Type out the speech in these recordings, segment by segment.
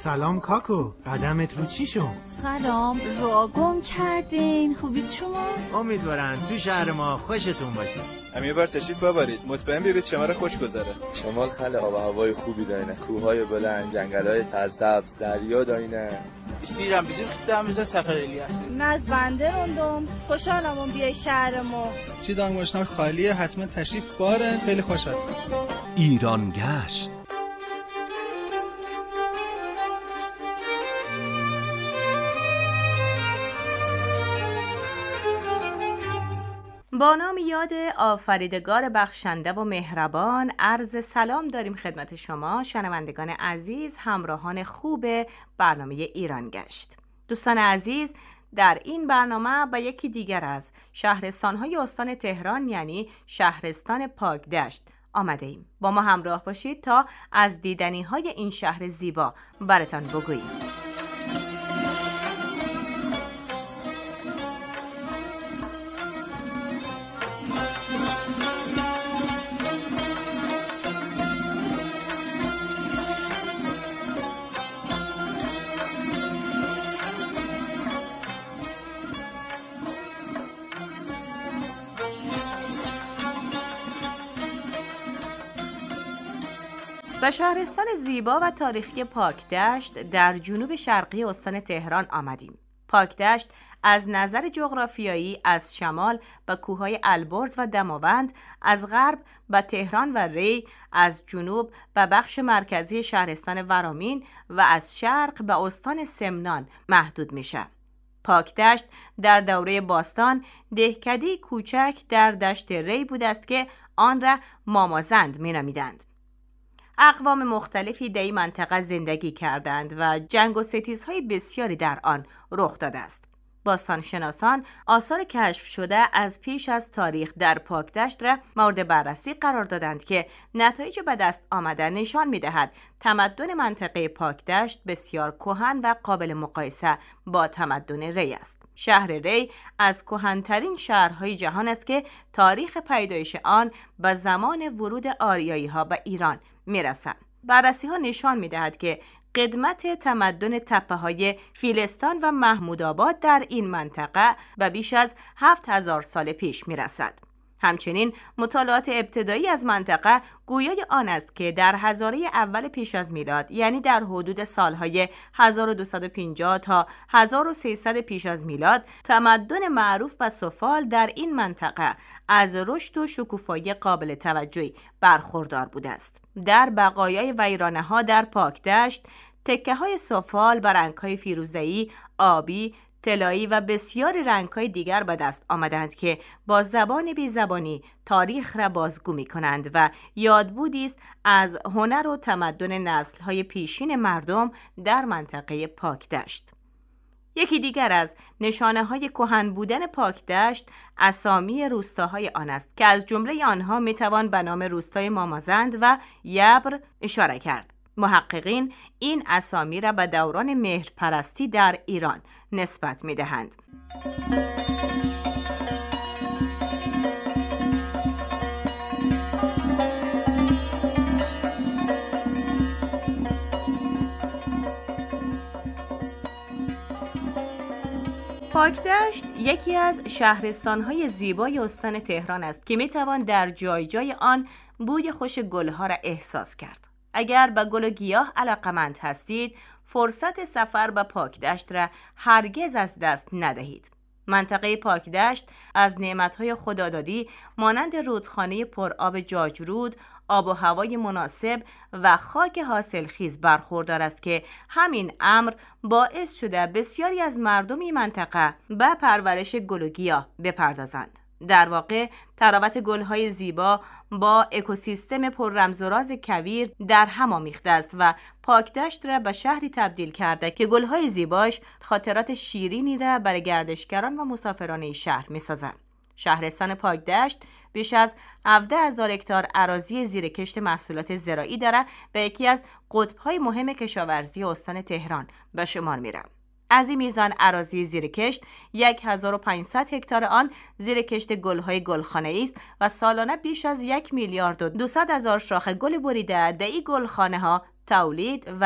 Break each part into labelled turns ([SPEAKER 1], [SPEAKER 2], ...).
[SPEAKER 1] سلام کاکو، قدمت رو چی شد؟
[SPEAKER 2] سلام، راه گم کردین. خوبید شما؟
[SPEAKER 1] امیدوارم تو شهر ما خوشتون باشه.
[SPEAKER 3] یه بار تشریف ببرید، مطمئن بیایید شما را خوش گذره.
[SPEAKER 4] شمال خیلی آب و هوای خوبی داره، کوههای بلند، جنگل‌های سرسبز، دریا داینه.
[SPEAKER 5] استیرم bizim gittiğimizde Səfər eləyəsin.
[SPEAKER 6] از بنده روندم، خوشحالم بیای شهر ما.
[SPEAKER 3] چی دانگوشتار خالیه، حتما تشریف باره، خیلی خوش هست.
[SPEAKER 7] ایران گشت.
[SPEAKER 8] با نام یاد آفریدگار بخشنده و مهربان عرض سلام داریم خدمت شما شنوندگان عزیز، همراهان خوب برنامه ایران گشت. دوستان عزیز، در این برنامه با یکی دیگر از شهرستان‌های استان تهران یعنی شهرستان پاکدشت آمده ایم. با ما همراه باشید تا از دیدنی‌های این شهر زیبا براتان بگوییم. و شهرستان زیبا و تاریخی پاکدشت در جنوب شرقی استان تهران آمدیم. پاکدشت از نظر جغرافیایی از شمال به کوههای البرز و دماوند، از غرب به تهران و ری، از جنوب به بخش مرکزی شهرستان ورامین و از شرق به استان سمنان محدود میشه. پاکدشت در دوره باستان دهکده‌ای کوچک در دشت ری بود است که آن را مامازند می‌نامیدند. اقوام مختلفی در این منطقه زندگی کردند و جنگ و ستیزهای بسیاری در آن رخ داده است. باستانشناسان آثار کشف شده از پیش از تاریخ در پاکدشت را مورد بررسی قرار دادند که نتایج به دست آمده نشان می‌دهد تمدن منطقه پاکدشت بسیار کهن و قابل مقایسه با تمدن ری است. شهر ری از کهن‌ترین شهرهای جهان است که تاریخ پیدایش آن به زمان ورود آریایی‌ها به ایران می‌رسد. بررسی‌ها نشان می‌دهد که قدمت تمدن تپه‌های فیلستان و محمودآباد در این منطقه به بیش از 7000 سال پیش می‌رسد. همچنین مطالعات ابتدایی از منطقه گویای آن است که در هزاره اول پیش از میلاد، یعنی در حدود سالهای 1250 تا 1300 پیش از میلاد، تمدن معروف به سفال در این منطقه از رشد و شکوفایی قابل توجهی برخوردار بوده است. در بقایای ویرانه‌ها در پاکدشت تکه‌های سفال با رنگ‌های فیروزه‌ای، آبی، طلایی و بسیاری رنگ‌های دیگر به دست آمدند که با زبان بی‌زبانی تاریخ را بازگو می‌کنند و یادبودی است از هنر و تمدن نسل‌های پیشین مردم در منطقه پاکدشت. یکی دیگر از نشانه‌های کهن بودن پاکدشت اسامی روستاهای آن است که از جمله آنها می‌توان به نام روستای مامازند و یبر اشاره کرد. محققین این اسامی را به دوران مهرپرستی در ایران نسبت می‌دهند. پاکدشت یکی از شهرستان‌های زیبای استان تهران است که می‌توان در جای جای آن بوی خوش گل‌ها را احساس کرد. اگر به گل و گیاه علاقه‌مند هستید، فرصت سفر به پاکدشت را هرگز از دست ندهید. منطقه پاکدشت از نعمت‌های خدادادی مانند رودخانه پرآب جاجرود، آب و هوای مناسب و خاک حاصلخیز برخوردار است که همین امر باعث شده بسیاری از مردم این منطقه به پرورش گل و گیاه بپردازند. در واقع تراوت گل‌های زیبا با اکوسیستم پر رمز و راز کویر در هم آمیخته است و پاکدشت را به شهری تبدیل کرده که گل‌های زیباش خاطرات شیرینی را برای گردشگران و مسافران این شهر می‌سازند. شهرستان پاکدشت بیش از 17,000 هکتار اراضی زیرکشت محصولات زراعی دارد و یکی از قطب‌های مهم کشاورزی استان تهران به شمار می‌رود. از این میزان اراضی زیرکشت 1500 هکتار آن زیرکشت گل‌های گلخانه‌ای است و سالانه بیش از 1,200,000 شاخه گل بریده در این گلخانه‌ها تولید و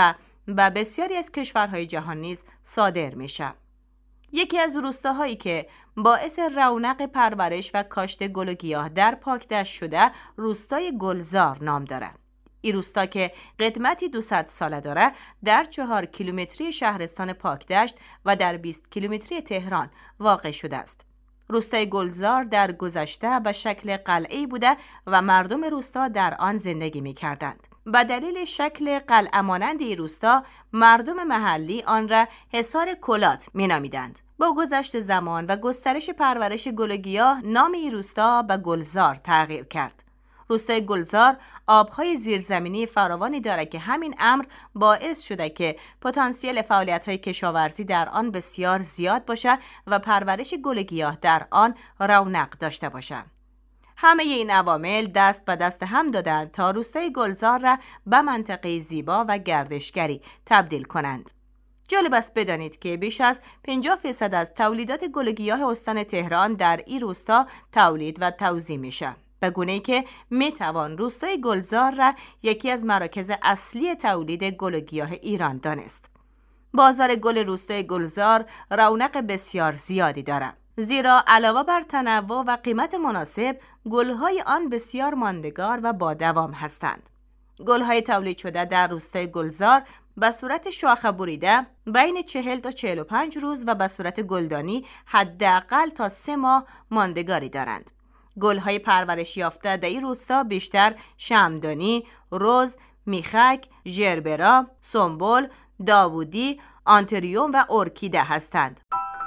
[SPEAKER 8] و بسیاری از کشورهای جهان نیز صادر میشه. یکی از روستاهایی که باعث رونق پرورش و کاشت گل و گیاه در پاکدشت شده روستای گلزار نام داره. این روستا که قدمتی 200 ساله داره در 4 کیلومتری شهرستان پاکدشت و در 20 کیلومتری تهران واقع شده است. روستای گلزار در گذشته به شکل قلعه‌ای بوده و مردم روستا در آن زندگی می‌کردند. به دلیل شکل قلعه مانند این روستا، مردم محلی آن را حصار کلات می‌نامیدند. با گذشت زمان و گسترش پرورش گل و گیاه، نام این روستا به گلزار تغییر کرد. روستای گلزار آبهای زیرزمینی فراوانی دارد که همین امر باعث شده که پتانسیل فعالیت‌های کشاورزی در آن بسیار زیاد باشه و پرورش گل و گیاه در آن رونق داشته باشه. همه این عوامل دست به دست هم دادند تا روستای گلزار را به منطقه زیبا و گردشگری تبدیل کنند. جالب است بدانید که بیش از 50% از تولیدات گل و گیاه استان تهران در این روستا تولید و توزیع میشه، به گونه‌ای که میتوان روستای گلزار را یکی از مراکز اصلی تولید گل و گیاه ایران دانست. بازار گل روستای گلزار رونق بسیار زیادی دارد، زیرا علاوه بر تنوع و قیمت مناسب، گل‌های آن بسیار ماندگار و با دوام هستند. گل‌های تولید شده در روستای گلزار به صورت شاخه بریده بین 40 تا 45 روز و به صورت گلدانی حداقل تا 3 ماه ماندگاری دارند. گل‌های پرورش یافته در این روستا بیشتر شمعدانی، رز، میخک، ژربرا، سنبل، داوودی، آنتریوم و ارکیده هستند.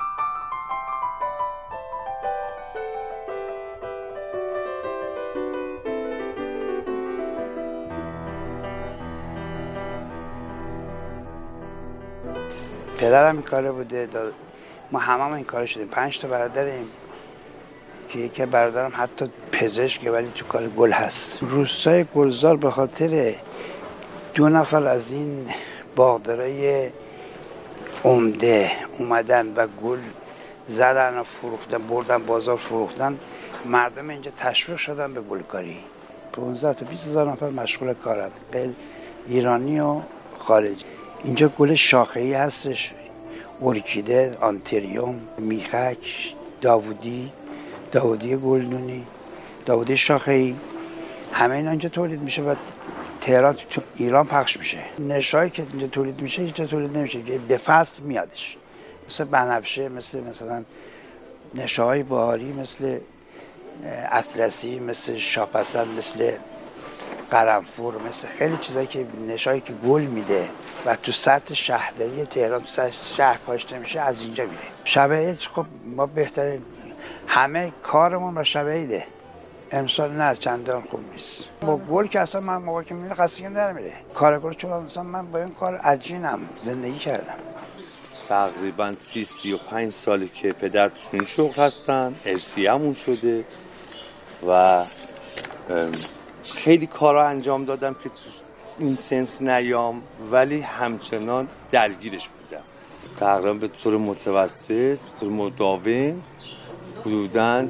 [SPEAKER 9] پدرم این کاره بوده، ما همه این کاره شدیم. 5 تا برادریم که یکی برادرم حتی پزشکه ولی تو کار گل هست. روستای گلزار به خاطر 2 نفر از این باغدارای عمده اومدن و گل زدن و فروختن، بردن بازار فروختن، مردم اینجا تشویق شدن به گلکاری. 15 تا 20 هزار نفر مشغول کارن، به ایرانی و خارجی. اینجا گل شاخه‌ای هستش، ارکیده، آنتریوم، میخک، داوودی گلدونی، داوودی شاخه‌ای، همه اینا اینجا تولید میشه و تهران تو ایران پخش میشه. نشایی که اینجا تولید میشه اینجا تولید نمیشه، به فصل میادش، مثل بنفشه، مثلا نشای بهاری، مثل اطلسی، مثل شاپسند، مثل قرنفور، مثل خیلی چیزایی که نشایی که گل میده و تو سطح شهرداری تهران، تو سطح شهر کاشته میشه، از اینجا میره. شب عید خب ما بهترین همه کارمون با شب عیده. امسال نه چندان خوب نیست. با گل که اصلا من موقعی که میبینه خستگیم در میره. کار گل چون اصلا من با این کار عجینم زندگی کردم.
[SPEAKER 4] تقریبا 30-35 ساله که پدر تو این شغل هستن، ارثیه‌مون شده و خیلی کارا انجام دادم که تو این صنف نیام، ولی همچنان درگیرش بودم. تقریبا به طور متوسط، به طور مداوم حدوداً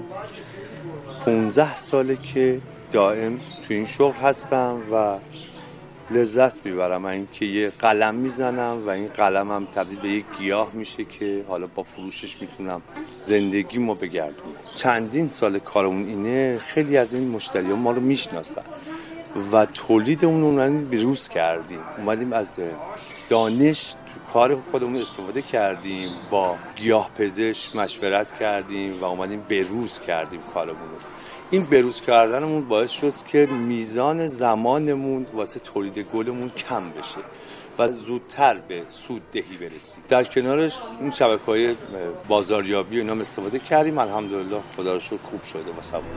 [SPEAKER 4] 15 ساله که دائم تو این شغل هستم و لذت میبرم این که یه قلم میزنم و این قلمم تبدیل به یک گیاه میشه که حالا با فروشش میتونم زندگیمو بگردونم. چندین سال کارمون اینه، خیلی از این مشتریان ما رو میشناسن و تولیدمون رو بروز کردیم. اومدیم از دانش تو کار خودمون استفاده کردیم، با گیاه پزشک مشورت کردیم و اومدیم بروز کردیم کارمون رو. این بروز کردنمون باعث شد که میزان زمانمون واسه تولید گلمون کم بشه و زودتر به سوددهی برسیم. در کنارش این شبکه‌های بازاریابی و اینا استفاده کردیم. الحمدلله خدا رو شکر خوب شده واسه ما.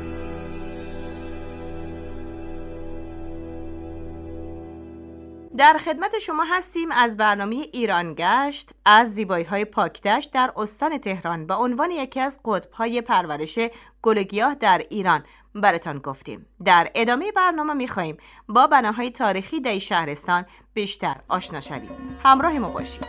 [SPEAKER 8] در خدمت شما هستیم از برنامه ایران گشت از زیبایی‌های پاکدشت در استان تهران به عنوان یکی از قطب‌های پرورش گل و گیاه در ایران براتان گفتیم. در ادامه برنامه می‌خواهیم با بناهای تاریخی در شهرستان بیشتر آشنا شویم. همراه ما باشید.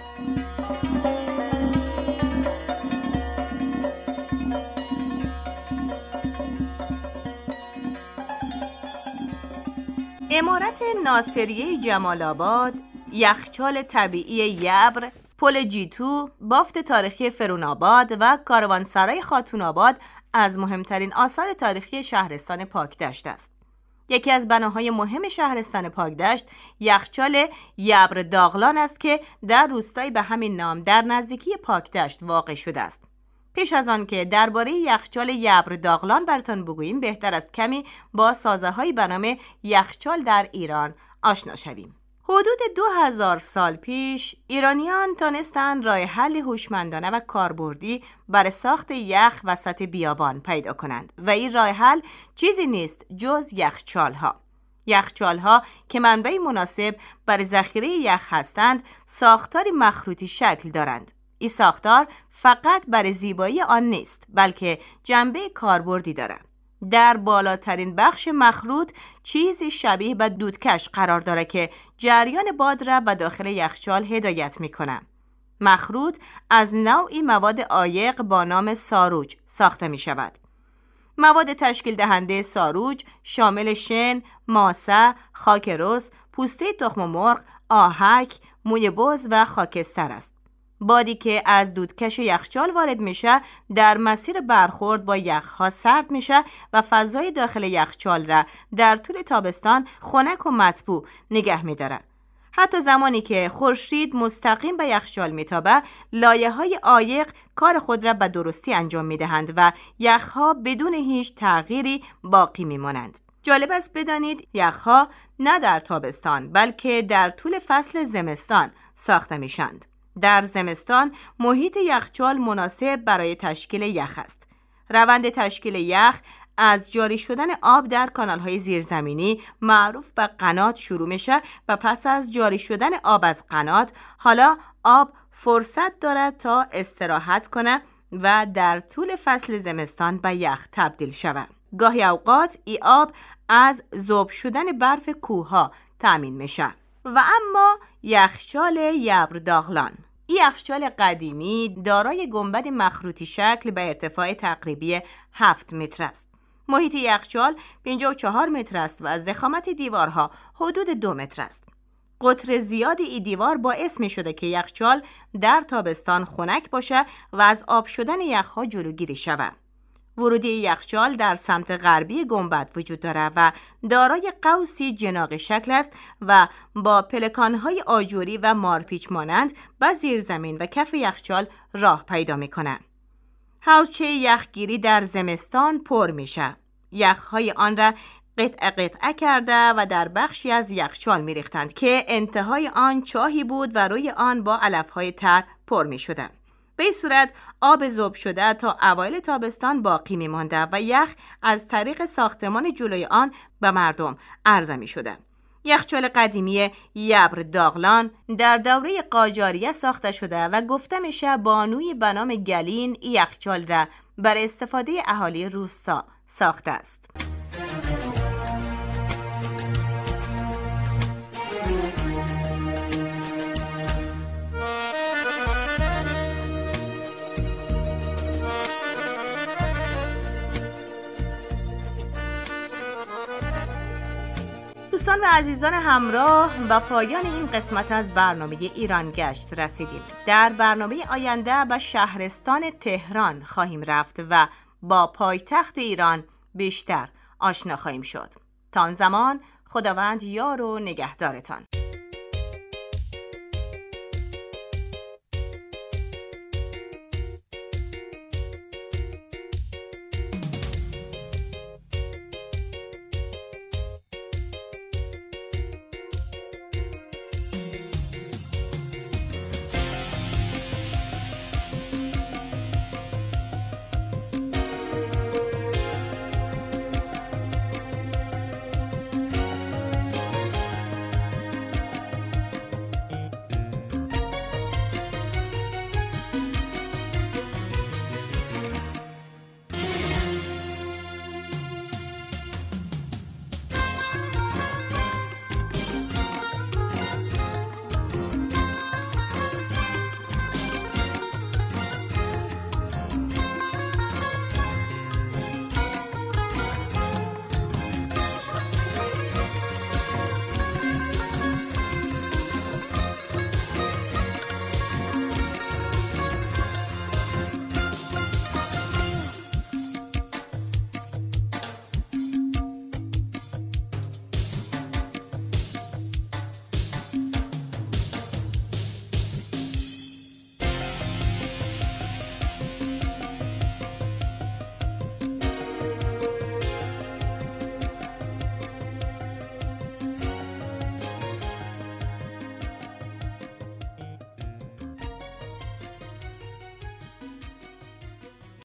[SPEAKER 8] عمارت ناصریه جمال آباد یخچال طبیعی یبر، پل جیتو، بافت تاریخی فرون‌آباد و کاروانسرای خاتون‌آباد از مهمترین آثار تاریخی شهرستان پاکدشت است. یکی از بناهای مهم شهرستان پاکدشت یخچال یبر داغلان است که در روستایی به همین نام در نزدیکی پاکدشت واقع شده است. پیش از آن که درباره یخچال یبر داغلان براتون بگوییم، بهتر است کمی با سازه‌های به نام یخچال در ایران آشنا شویم. حدود 2000 سال پیش ایرانیان تانستند راه حل هوشمندانه و کاربردی برای ساخت یخ وسط بیابان پیدا کنند و این راه حل چیزی نیست جز یخچال‌ها. یخچال‌ها که منبع مناسب برای ذخیره یخ هستند، ساختاری مخروطی شکل دارند. این ساختار فقط برای زیبایی آن نیست، بلکه جنبه کاربردی دارد. در بالاترین بخش مخروط چیزی شبیه به دودکش قرار داره که جریان باد را به داخل یخچال هدایت میکنه. مخروط از نوعی مواد عایق با نام ساروج ساخته می شود. مواد تشکیل دهنده ساروج شامل شن، ماسه، خاک رس، پوسته تخم مرغ، آهک، موی بز و خاکستر است. بادی که از دودکش یخچال وارد میشه در مسیر برخورد با یخها سرد میشه و فضای داخل یخچال را در طول تابستان خنک و مطبوع نگه میداره. حتی زمانی که خورشید مستقیم به یخچال میتابه، لایه‌های عایق کار خود را به درستی انجام میدهند و یخها بدون هیچ تغییری باقی میمانند. جالب است بدانید یخها نه در تابستان بلکه در طول فصل زمستان ساخته میشند. در زمستان محیط یخچال مناسب برای تشکیل یخ است. روند تشکیل یخ از جاری شدن آب در کانال‌های زیرزمینی معروف به قنات شروع میشه و پس از جاری شدن آب از قنات، حالا آب فرصت دارد تا استراحت کنه و در طول فصل زمستان به یخ تبدیل شود. گاهی اوقات این آب از ذوب شدن برف کوه‌ها تامین میشه. و اما یخچال یبر داغلان. این یخچال قدیمی دارای گنبد مخروطی شکل به ارتفاع تقریبی 7 متر است. محیط یخچال 54 متر است و ضخامت دیوارها حدود 2 متر است. قطر زیادی این دیوار باعث می شده که یخچال در تابستان خنک باشه و از آب شدن یخها جلوگیری شود. ورودی یخچال در سمت غربی گنبد وجود دارد و دارای قوسی جناق شکل است و با پلکان‌های آجوری و مارپیچ مانند به زیر زمین و کف یخچال راه پیدا می‌کنند. حوضچه یخگیری در زمستان پر میشه. یخ‌های آن را قطعه کرده و در بخشی از یخچال می‌ریختند که انتهای آن چاهی بود و روی آن با علف‌های تر پر می‌شده. به این صورت آب ذوب شده تا اوایل تابستان باقی می‌مانده و یخ از طریق ساختمان جلوی آن به مردم عرضه می‌شده. یخچال قدیمی یبر داغلان در دوره قاجاریه ساخته شده و گفته میشه بانوی به نام گلین یخچال را برای استفاده اهالی روستا ساخته است. دوستان و عزیزان همراه، به پایان این قسمت از برنامه ایران گشت رسیدیم. در برنامه آینده به شهرستان تهران خواهیم رفت و با پایتخت ایران بیشتر آشنا خواهیم شد. تا آن زمان خداوند یار و نگهدارتان.